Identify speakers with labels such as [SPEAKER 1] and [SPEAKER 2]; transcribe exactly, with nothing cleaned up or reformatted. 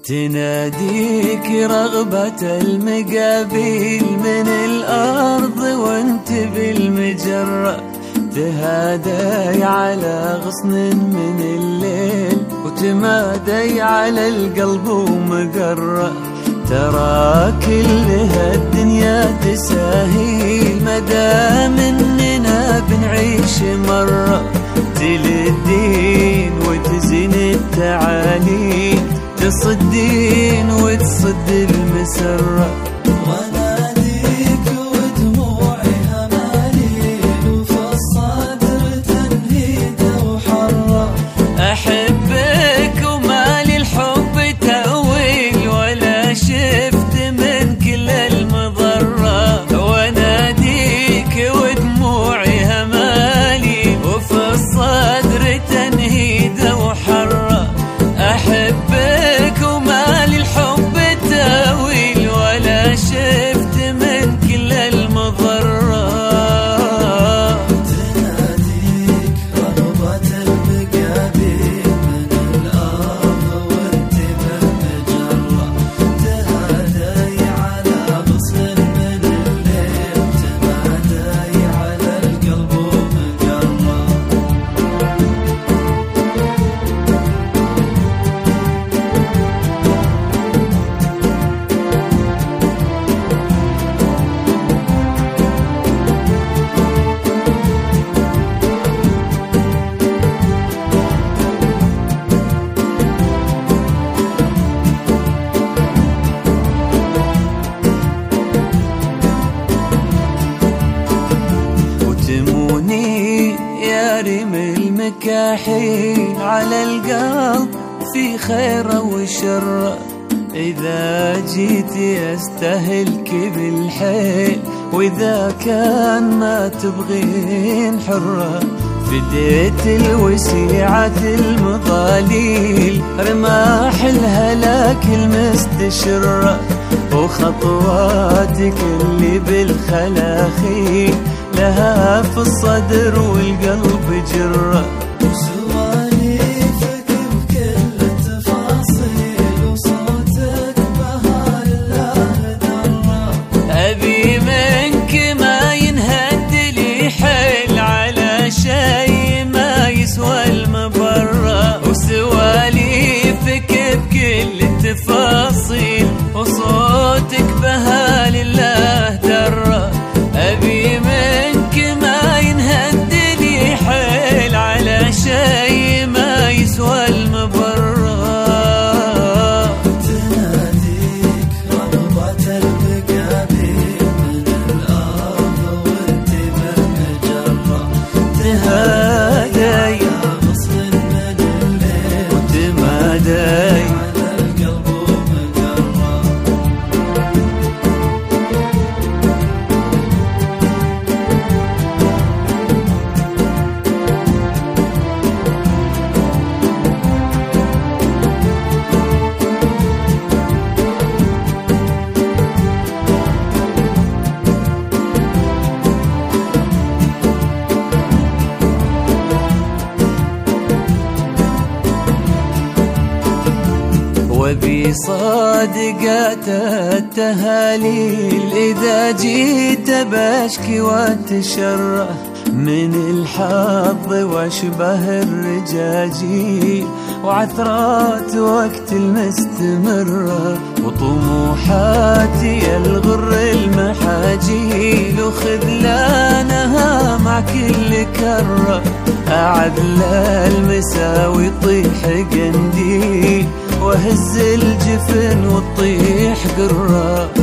[SPEAKER 1] تناديك رغبة المقابيل من الأرض وانت بالمجرة، تهادي على غصن من الليل وتمادي على القلب ومقرة. ترى كل هالدنيا تساهيل مدام اننا بنعيش مرة، تلدين وتزين التعاليل، تصدين وتصد المسرة.
[SPEAKER 2] واناديك ودموعي هماليل وفي الصدر تنهيده وحرة،
[SPEAKER 1] أحبك ومالي الحب تأويل ولا شفت من كل المضرة. واناديك ودموعي هماليل وفي الصدر تنهيده وحرة، أحبك ومالي الحب تاويل ولا شفت من كل المضرة.
[SPEAKER 2] تناديك رغبة المقابيل من الأرض وانت بالمجرة، تهادي على غصن من الليل، تمادي على القلب ومقرة.
[SPEAKER 1] وتموني يا ريم المكاحيل على القلب في خير وشر، إذا جيت يستهلك بالحيل وإذا كان ما تبغين حرة. فديت الوسيعة المضاليل رماح الهلاك المستشرة، وخطواتك اللي بالخلاخيل لها في الصدر والقلب جرة.
[SPEAKER 2] وسواليفك بكل التفاصيل وصوتك بها لله درة،
[SPEAKER 1] أبي منك ما ينهد لي حيل على شي ما يسوى المبرة. وسواليفك بكل التفاصيل وصوتك بها لله درة، أبي منك ما ينهد لي حيل على شي ما يسوى المبرة.
[SPEAKER 2] تناديك رغبة المقابيل من الأرض وانت بالمجرة،
[SPEAKER 1] تهادي
[SPEAKER 2] على غصن من الليل
[SPEAKER 1] وتمادي
[SPEAKER 2] على القلب ومقرة.
[SPEAKER 1] وبصادقات التهاليل إذا جيت بشكي واتشرح من الحظ واشبه الرجاجيل وعثرات وقت المستمرة، وطموحاتي الغر المحاجيل وخذلانها مع كل كرة. أعدل المساوي طيح قنديل وهز الجفن وطيح قرة.